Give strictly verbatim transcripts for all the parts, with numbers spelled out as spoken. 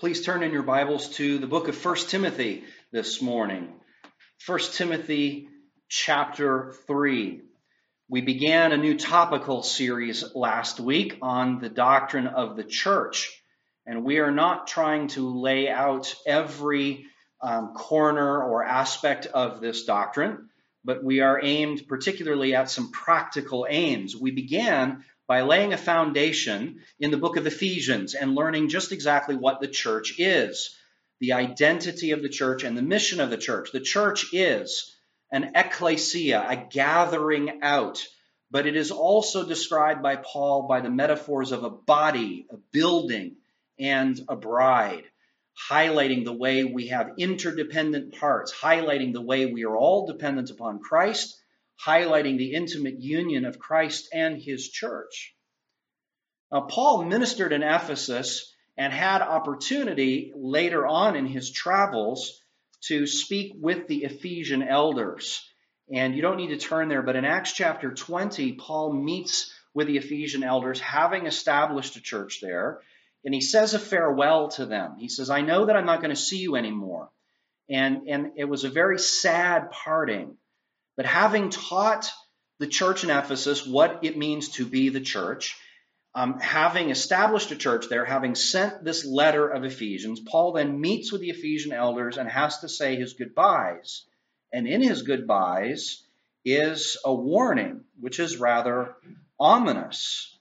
Please turn in your Bibles to the book of First Timothy this morning. First Timothy chapter three. We began a new topical series last week on the doctrine of the church. And we are not trying to lay out every um, corner or aspect of this doctrine, but we are aimed particularly at some practical aims. We began by laying a foundation in the book of Ephesians and learning just exactly what the church is, the identity of the church and the mission of the church. The church is an ecclesia, a gathering out, but it is also described by Paul by the metaphors of a body, a building, and a bride, highlighting the way we have interdependent parts, highlighting the way we are all dependent upon Christ, highlighting the intimate union of Christ and his church. Now, Paul ministered in Ephesus and had opportunity later on in his travels to speak with the Ephesian elders. And you don't need to turn there, but in Acts chapter twenty, Paul meets with the Ephesian elders, having established a church there, and he says a farewell to them. He says, I know that I'm not going to see you anymore. And, and it was a very sad parting. But having taught the church in Ephesus what it means to be the church, um, having established a church there, having sent this letter of Ephesians, Paul then meets with the Ephesian elders and has to say his goodbyes. And in his goodbyes is a warning, which is rather ominous.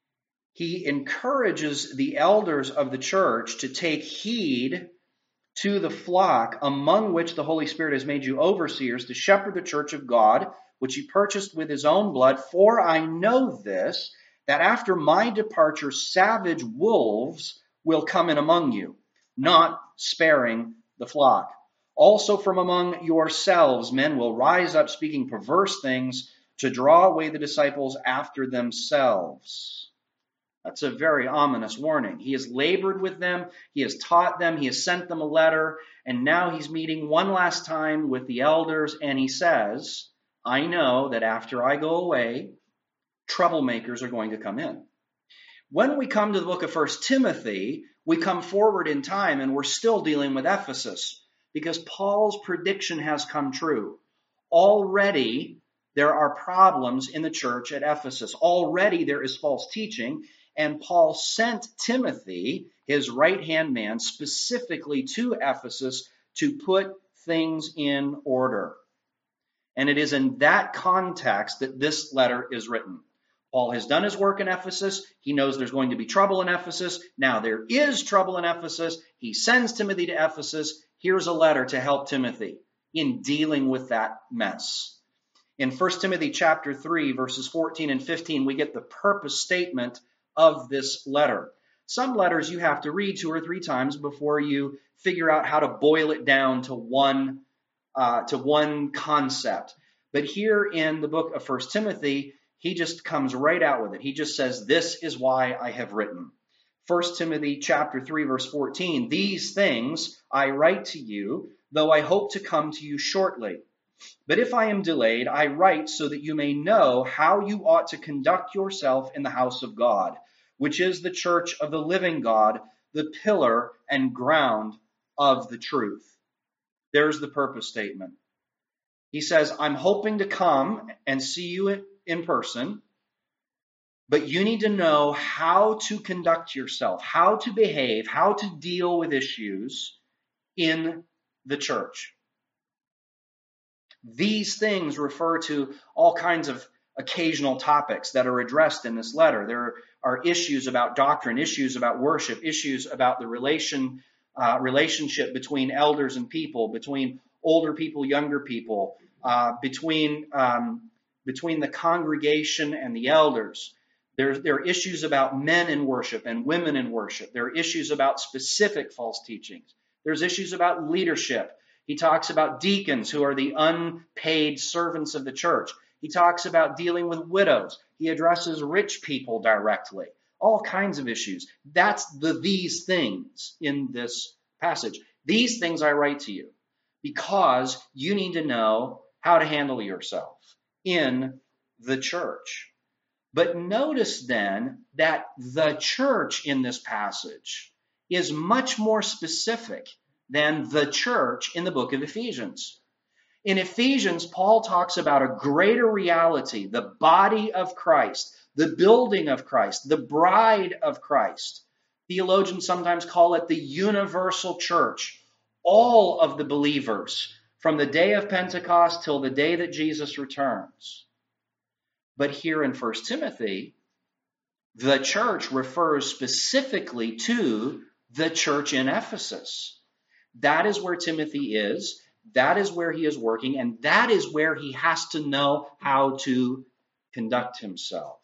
He encourages the elders of the church to take heed to the flock among which the Holy Spirit has made you overseers to shepherd the church of God, which he purchased with his own blood. For I know this, that after my departure, savage wolves will come in among you, not sparing the flock. Also from among yourselves, men will rise up speaking perverse things to draw away the disciples after themselves. That's a very ominous warning. He has labored with them. He has taught them. He has sent them a letter. And now he's meeting one last time with the elders. And he says, I know that after I go away, troublemakers are going to come in. When we come to the book of First Timothy, we come forward in time and we're still dealing with Ephesus because Paul's prediction has come true. Already there are problems in the church at Ephesus. Already there is false teaching. And Paul sent Timothy, his right-hand man, specifically to Ephesus to put things in order. And it is in that context that this letter is written. Paul has done his work in Ephesus. He knows there's going to be trouble in Ephesus. Now there is trouble in Ephesus. He sends Timothy to Ephesus. Here's a letter to help Timothy in dealing with that mess. In First Timothy chapter three, verses fourteen and fifteen, we get the purpose statement of this letter. Some letters you have to read two or three times before you figure out how to boil it down to one uh, to one concept. But here in the book of First Timothy, he just comes right out with it. He just says, this is why I have written. First Timothy chapter three, verse fourteen, these things I write to you, though I hope to come to you shortly. But if I am delayed, I write so that you may know how you ought to conduct yourself in the house of God, which is the church of the living God, the pillar and ground of the truth. There's the purpose statement. He says, I'm hoping to come and see you in person, but you need to know how to conduct yourself, how to behave, how to deal with issues in the church. These things refer to all kinds of occasional topics that are addressed in this letter. There are issues about doctrine, issues about worship, issues about the relation uh, relationship between elders and people, between older people, younger people, uh, between um, between the congregation and the elders. There, there are issues about men in worship and women in worship. There are issues about specific false teachings. There's issues about leadership. He talks about deacons who are the unpaid servants of the church. He talks about dealing with widows. He addresses rich people directly. All kinds of issues. That's the these things in this passage. These things I write to you because you need to know how to handle yourself in the church. But notice then that the church in this passage is much more specific than the church in the book of Ephesians. In Ephesians, Paul talks about a greater reality, the body of Christ, the building of Christ, the bride of Christ. Theologians sometimes call it the universal church. All of the believers from the day of Pentecost till the day that Jesus returns. But here in First Timothy, the church refers specifically to the church in Ephesus. That is where Timothy is. That is where he is working. And that is where he has to know how to conduct himself.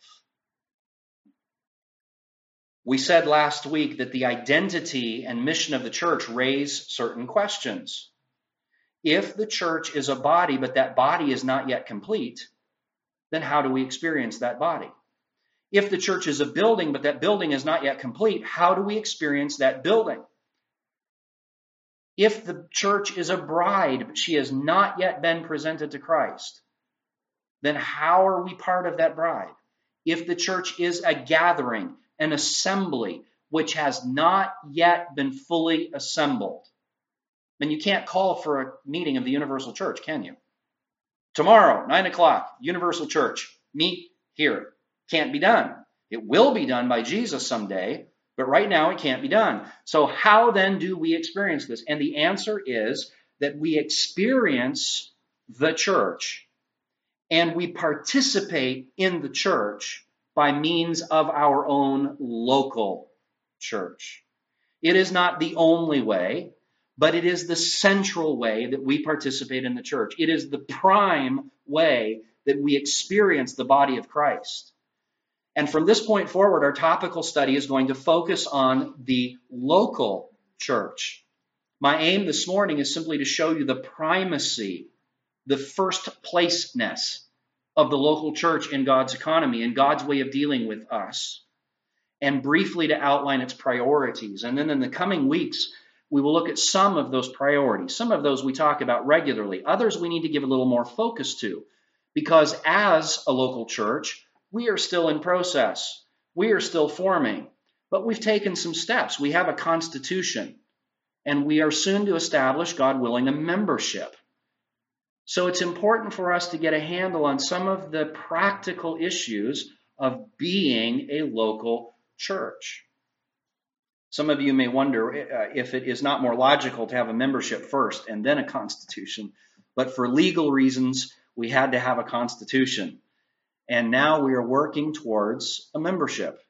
We said last week that the identity and mission of the church raise certain questions. If the church is a body, but that body is not yet complete, then how do we experience that body? If the church is a building, but that building is not yet complete, how do we experience that building? If the church is a bride, but she has not yet been presented to Christ, then how are we part of that bride? If the church is a gathering, an assembly, which has not yet been fully assembled, then you can't call for a meeting of the universal church, can you? Tomorrow, nine o'clock, universal church, meet here. Can't be done. It will be done by Jesus someday, but right now it can't be done. So how then do we experience this? And the answer is that we experience the church and we participate in the church by means of our own local church. It is not the only way, but it is the central way that we participate in the church. It is the prime way that we experience the body of Christ. And from this point forward, our topical study is going to focus on the local church. My aim this morning is simply to show you the primacy, the first placeness of the local church in God's economy and God's way of dealing with us, and briefly to outline its priorities. And then in the coming weeks, we will look at some of those priorities. Some of those we talk about regularly. Others we need to give a little more focus to, because as a local church, we are still in process. We are still forming, but we've taken some steps. We have a constitution, and we are soon to establish, God willing, a membership. So it's important for us to get a handle on some of the practical issues of being a local church. Some of you may wonder uh, if it is not more logical to have a membership first and then a constitution, but for legal reasons, we had to have a constitution. And now we are working towards a membership.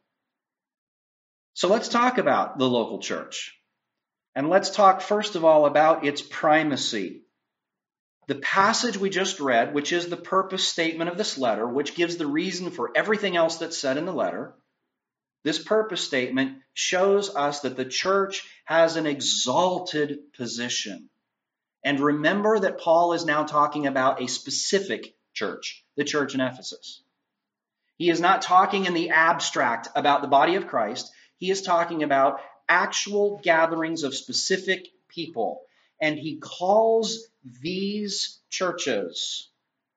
So let's talk about the local church. And let's talk first of all about its primacy. The passage we just read, which is the purpose statement of this letter, which gives the reason for everything else that's said in the letter, this purpose statement shows us that the church has an exalted position. And remember that Paul is now talking about a specific church, the church in Ephesus. He is not talking in the abstract about the body of Christ. He is talking about actual gatherings of specific people. And he calls these churches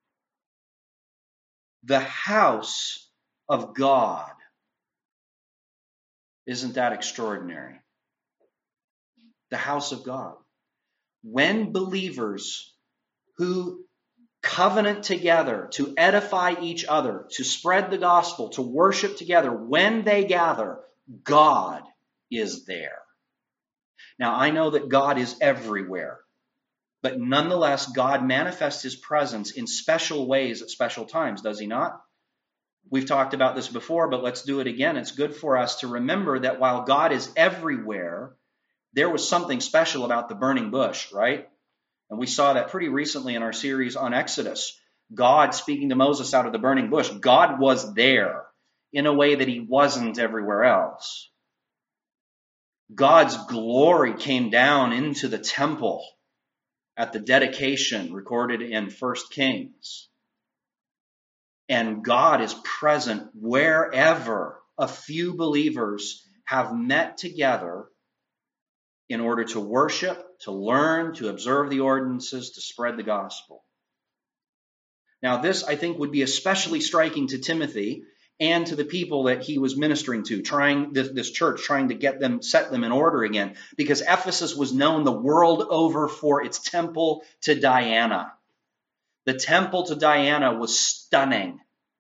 the house of God. Isn't that extraordinary? The house of God. When believers who covenant together to edify each other, to spread the gospel, to worship together, when they gather, God is there. Now, I know that God is everywhere, but nonetheless, God manifests his presence in special ways at special times, does he not? We've talked about this before, but let's do it again. It's good for us to remember that while God is everywhere, there was something special about the burning bush, right? And we saw that pretty recently in our series on Exodus. God speaking to Moses out of the burning bush. God was there in a way that he wasn't everywhere else. God's glory came down into the temple at the dedication recorded in First Kings. And God is present wherever a few believers have met together in order to worship, to learn, to observe the ordinances, to spread the gospel. Now, this, I think, would be especially striking to Timothy, and to the people that he was ministering to, trying this, this church, trying to get them, set them in order again, because Ephesus was known the world over for its temple to Diana. The temple to Diana was stunning.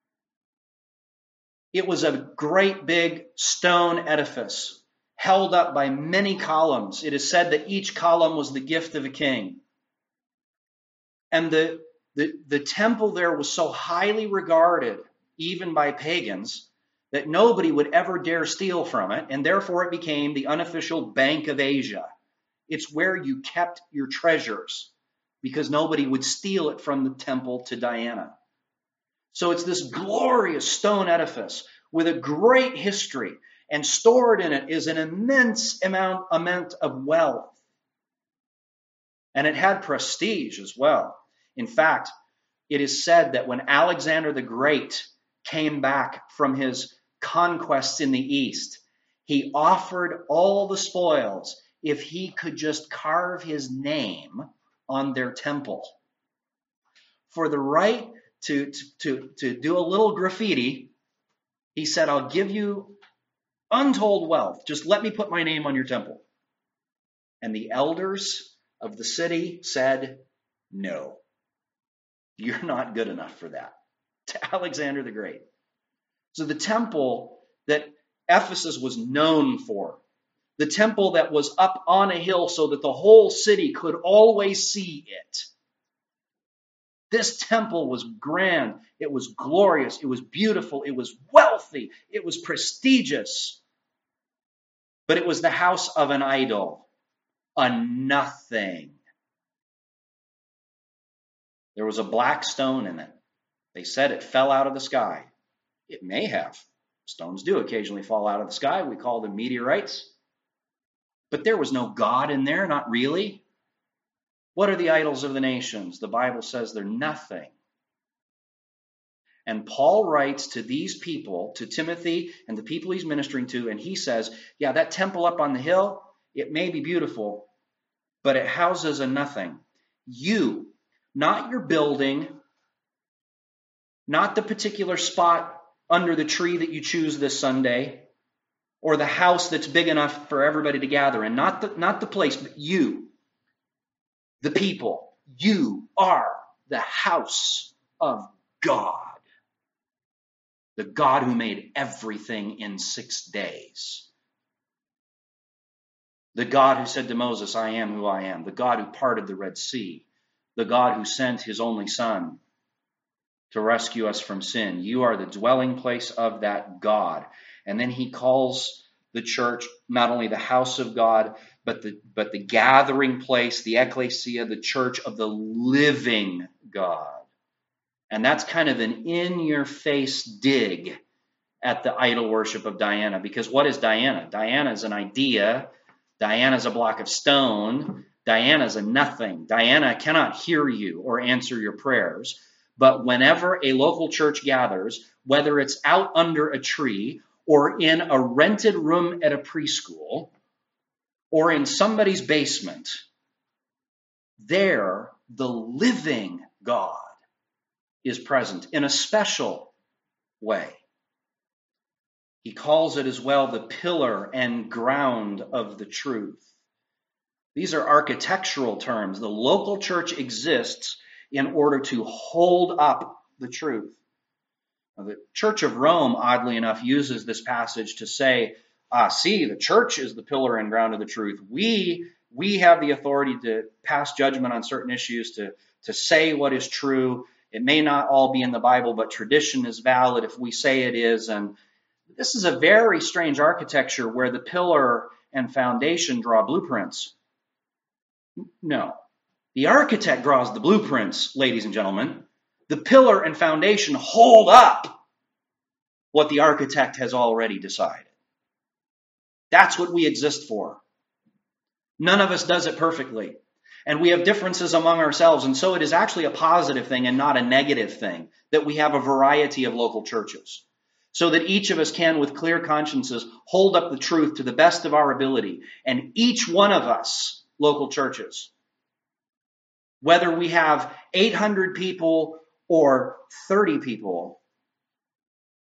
It was a great big stone edifice held up by many columns. It is said that each column was the gift of a king. And the, the, the temple there was so highly regarded, even by pagans, that nobody would ever dare steal from it, and therefore it became the unofficial Bank of Asia. It's where you kept your treasures, because nobody would steal it from the temple to Diana. So it's this glorious stone edifice with a great history, and stored in it is an immense amount, amount of wealth. And it had prestige as well. In fact, it is said that when Alexander the Great came back from his conquests in the east, he offered all the spoils if he could just carve his name on their temple. For the right to, to, to do a little graffiti, he said, I'll give you untold wealth. Just let me put my name on your temple. And the elders of the city said, no, you're not good enough for that. To Alexander the Great. So the temple that Ephesus was known for, the temple that was up on a hill so that the whole city could always see it. This temple was grand. It was glorious. It was beautiful. It was wealthy. It was prestigious. But it was the house of an idol, a nothing. There was a black stone in it. They said it fell out of the sky. It may have. Stones do occasionally fall out of the sky. We call them meteorites. But there was no God in there, not really. What are the idols of the nations? The Bible says they're nothing. And Paul writes to these people, to Timothy and the people he's ministering to, and he says, yeah, that temple up on the hill, it may be beautiful, but it houses a nothing. You, not your building, not the particular spot under the tree that you choose this Sunday, or the house that's big enough for everybody to gather in, not the, not the place, but you. The people, you are the house of God. The God who made everything in six days. The God who said to Moses, I am who I am. The God who parted the Red Sea. The God who sent his only Son to rescue us from sin. You are the dwelling place of that God. And then he calls the church not only the house of God, but the, but the gathering place, the ecclesia, the church of the living God. And that's kind of an in-your-face dig at the idol worship of Diana. Because what is Diana? Diana is an idea. Diana is a block of stone. Diana is a nothing. Diana cannot hear you or answer your prayers. But whenever a local church gathers, whether it's out under a tree or in a rented room at a preschool or in somebody's basement, there the living God is present in a special way. He calls it as well the pillar and ground of the truth. These are architectural terms. The local church exists in order to hold up the truth. Now, the Church of Rome, oddly enough, uses this passage to say, ah, see, the church is the pillar and ground of the truth. We, we have the authority to pass judgment on certain issues, to, to say what is true. It may not all be in the Bible, but tradition is valid if we say it is. And this is a very strange architecture where the pillar and foundation draw blueprints. No. The architect draws the blueprints, ladies and gentlemen. The pillar and foundation hold up what the architect has already decided. That's what we exist for. None of us does it perfectly. And we have differences among ourselves. And so it is actually a positive thing and not a negative thing that we have a variety of local churches. So that each of us can, with clear consciences, hold up the truth to the best of our ability. And each one of us, local churches, whether we have eight hundred people or thirty people,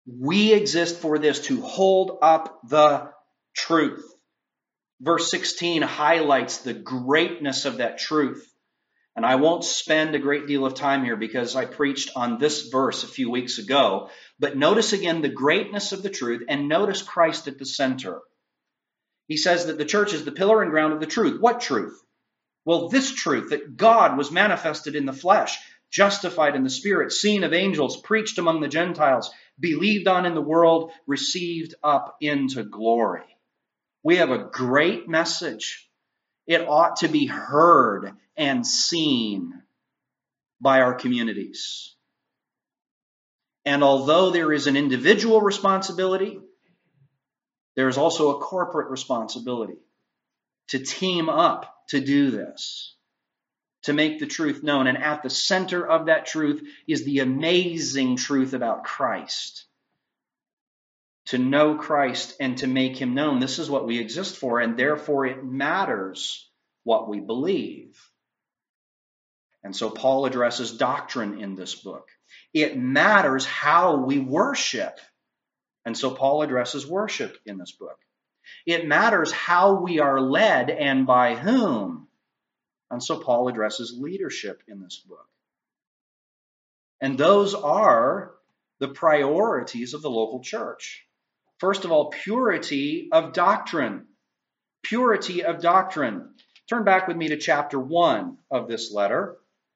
We exist for this, to hold up the truth. Verse sixteen highlights the greatness of that truth. And I won't spend a great deal of time here because I preached on this verse a few weeks ago. But notice again the greatness of the truth, and notice Christ at the center. He says that the church is the pillar and ground of the truth. What truth? Well, this truth, that God was manifested in the flesh, justified in the Spirit, seen of angels, preached among the Gentiles, believed on in the world, received up into glory. We have a great message. It ought to be heard and seen by our communities. And although there is an individual responsibility, there is also a corporate responsibility to team up to do this, to make the truth known. And at the center of that truth is the amazing truth about Christ. To know Christ and to make him known. This is what we exist for, and therefore it matters what we believe. And so Paul addresses doctrine in this book. It matters how we worship. And so Paul addresses worship in this book. It matters how we are led and by whom. And so Paul addresses leadership in this book. And those are the priorities of the local church. First of all, purity of doctrine. Purity of doctrine. Turn back with me to chapter one of this letter.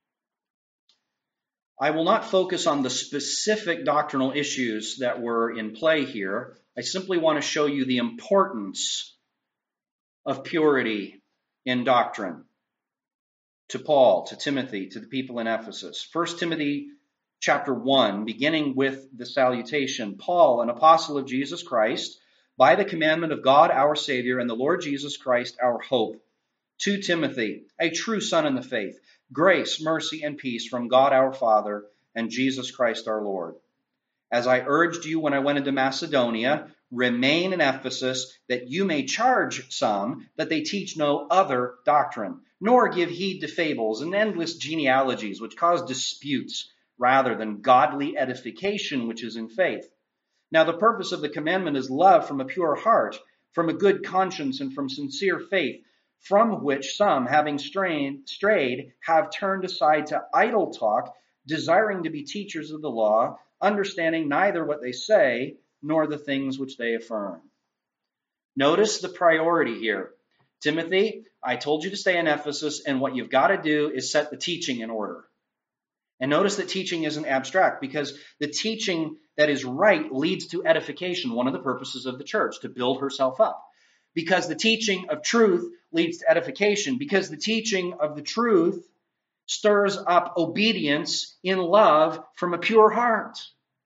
I will not focus on the specific doctrinal issues that were in play here. I simply want to show you the importance of purity in doctrine to Paul, to Timothy, to the people in Ephesus. First Timothy chapter one, beginning with the salutation. Paul, an apostle of Jesus Christ, by the commandment of God our Savior and the Lord Jesus Christ our hope. To Timothy, a true son in the faith, grace, mercy, and peace from God our Father and Jesus Christ our Lord. As I urged you when I went into Macedonia, remain in Ephesus, that you may charge some that they teach no other doctrine, nor give heed to fables and endless genealogies which cause disputes, rather than godly edification which is in faith. Now the purpose of the commandment is love from a pure heart, from a good conscience, and from sincere faith, from which some, having strayed, strayed, have turned aside to idle talk, desiring to be teachers of the law, understanding neither what they say nor the things which they affirm. Notice the priority here. Timothy, I told you to stay in Ephesus, and what you've got to do is set the teaching in order. And notice that teaching isn't abstract, because the teaching that is right leads to edification, one of the purposes of the church, to build herself up. Because the teaching of truth leads to edification, because the teaching of the truth stirs up obedience in love from a pure heart.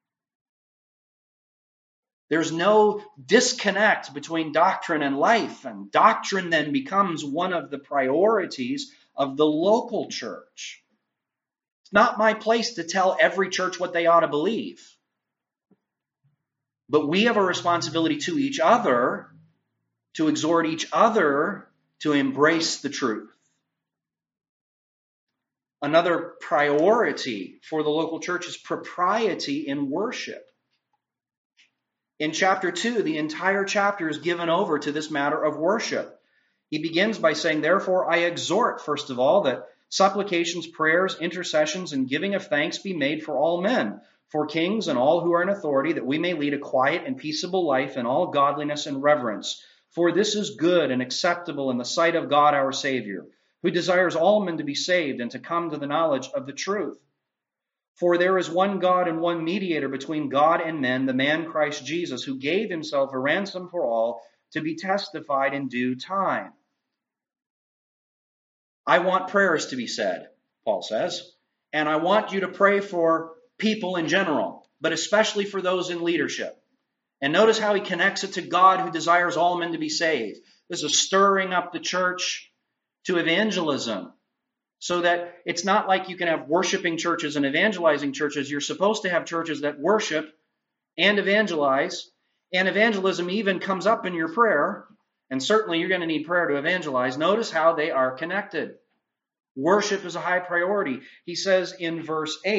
There's no disconnect between doctrine and life, and doctrine then becomes one of the priorities of the local church. It's not my place to tell every church what they ought to believe. But we have a responsibility to each other to exhort each other to embrace the truth. Another priority for the local church is propriety in worship. In chapter two, the entire chapter is given over to this matter of worship. He begins by saying, therefore, I exhort, first of all, that supplications, prayers, intercessions, and giving of thanks be made for all men, for kings and all who are in authority, that we may lead a quiet and peaceable life in all godliness and reverence. For this is good and acceptable in the sight of God our Savior, who desires all men to be saved and to come to the knowledge of the truth. For there is one God and one mediator between God and men, the man Christ Jesus, who gave himself a ransom for all, to be testified in due time. I want prayers to be said, Paul says, and I want you to pray for people in general, but especially for those in leadership. And notice how he connects it to God, who desires all men to be saved. This is stirring up the church to evangelism, so that it's not like you can have worshiping churches and evangelizing churches. You're supposed to have churches that worship and evangelize, and evangelism even comes up in your prayer, and certainly you're going to need prayer to evangelize. Notice how they are connected. Worship is a high priority. He says in verse eight,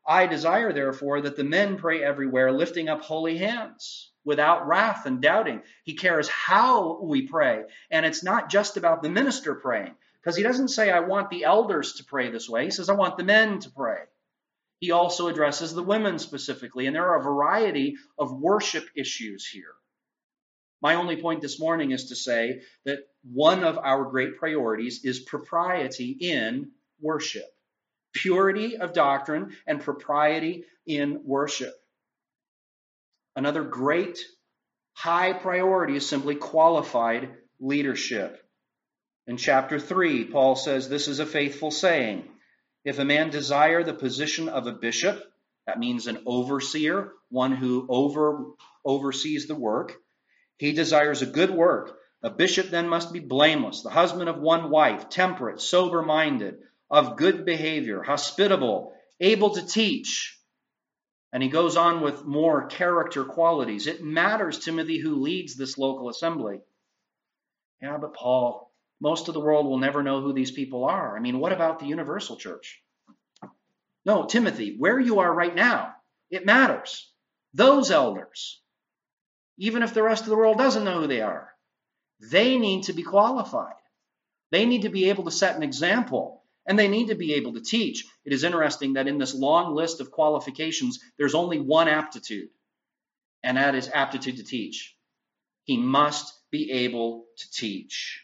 I desire, therefore, that the men pray everywhere, lifting up holy hands, without wrath and doubting. He cares how we pray. And it's not just about the minister praying, because he doesn't say, I want the elders to pray this way. He says, I want the men to pray. He also addresses the women specifically, and there are a variety of worship issues here. My only point this morning is to say that one of our great priorities is propriety in worship. Purity of doctrine and propriety in worship. Another great high priority is simply qualified leadership. In chapter three, Paul says, this is a faithful saying. If a man desire the position of a bishop, that means an overseer, one who over, oversees the work, he desires a good work. A bishop then must be blameless, the husband of one wife, temperate, sober-minded, of good behavior, hospitable, able to teach. And he goes on with more character qualities. It matters, Timothy, who leads this local assembly. Yeah, but Paul, most of the world will never know who these people are. I mean, what about the universal church? No, Timothy, where you are right now, it matters. Those elders, even if the rest of the world doesn't know who they are, they need to be qualified. They need to be able to set an example, and they need to be able to teach. It is interesting that in this long list of qualifications, there's only one aptitude, and that is aptitude to teach. He must be able to teach.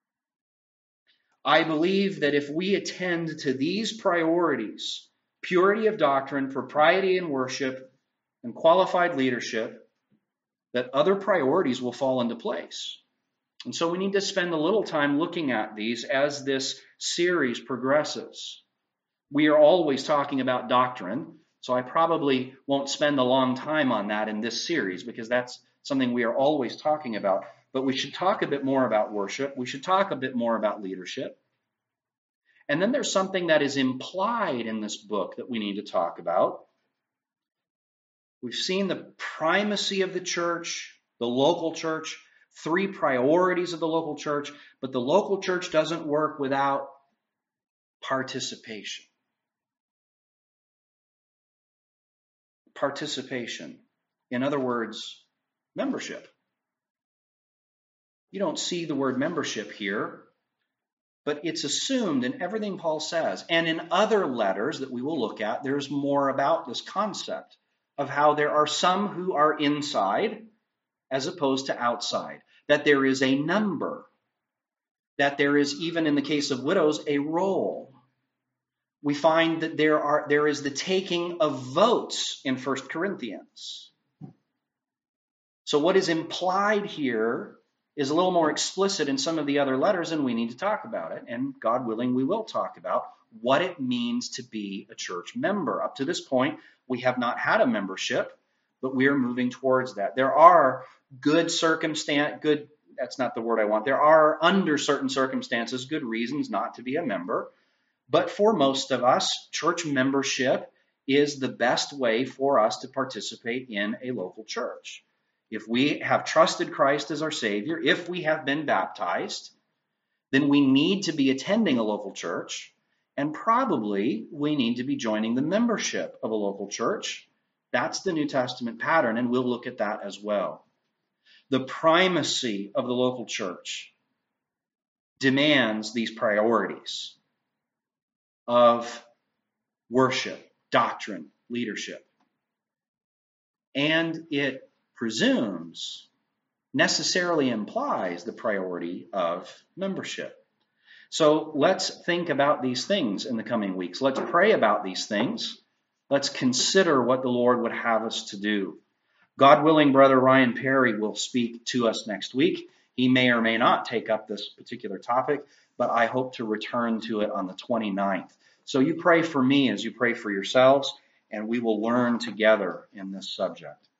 I believe that if we attend to these priorities, purity of doctrine, propriety in worship, and qualified leadership, that other priorities will fall into place. And so we need to spend a little time looking at these as this series progresses. We are always talking about doctrine, so I probably won't spend a long time on that in this series because that's something we are always talking about. But we should talk a bit more about worship. We should talk a bit more about leadership. And then there's something that is implied in this book that we need to talk about. We've seen the primacy of the church, the local church, three priorities of the local church, but the local church doesn't work without participation. Participation. In other words, membership. You don't see the word membership here, but it's assumed in everything Paul says. And in other letters that we will look at, there's more about this concept of how there are some who are inside as opposed to outside, that there is a number, that there is, even in the case of widows, a role. We find that there are there is the taking of votes in First Corinthians. So what is implied here is a little more explicit in some of the other letters, and we need to talk about it. And God willing, we will talk about what it means to be a church member. Up to this point, we have not had a membership, but we are moving towards that. There are good circumstance, good, that's not the word I want. There are, under certain circumstances, good reasons not to be a member. But for most of us, church membership is the best way for us to participate in a local church. If we have trusted Christ as our Savior, if we have been baptized, then we need to be attending a local church, and probably we need to be joining the membership of a local church. That's the New Testament pattern, and we'll look at that as well. The primacy of the local church demands these priorities of worship, doctrine, leadership. And it presumes, necessarily implies the priority of membership. So let's think about these things in the coming weeks. Let's pray about these things. Let's consider what the Lord would have us to do. God willing, Brother Ryan Perry will speak to us next week. He may or may not take up this particular topic, but I hope to return to it on the twenty-ninth. So you pray for me as you pray for yourselves, and we will learn together in this subject.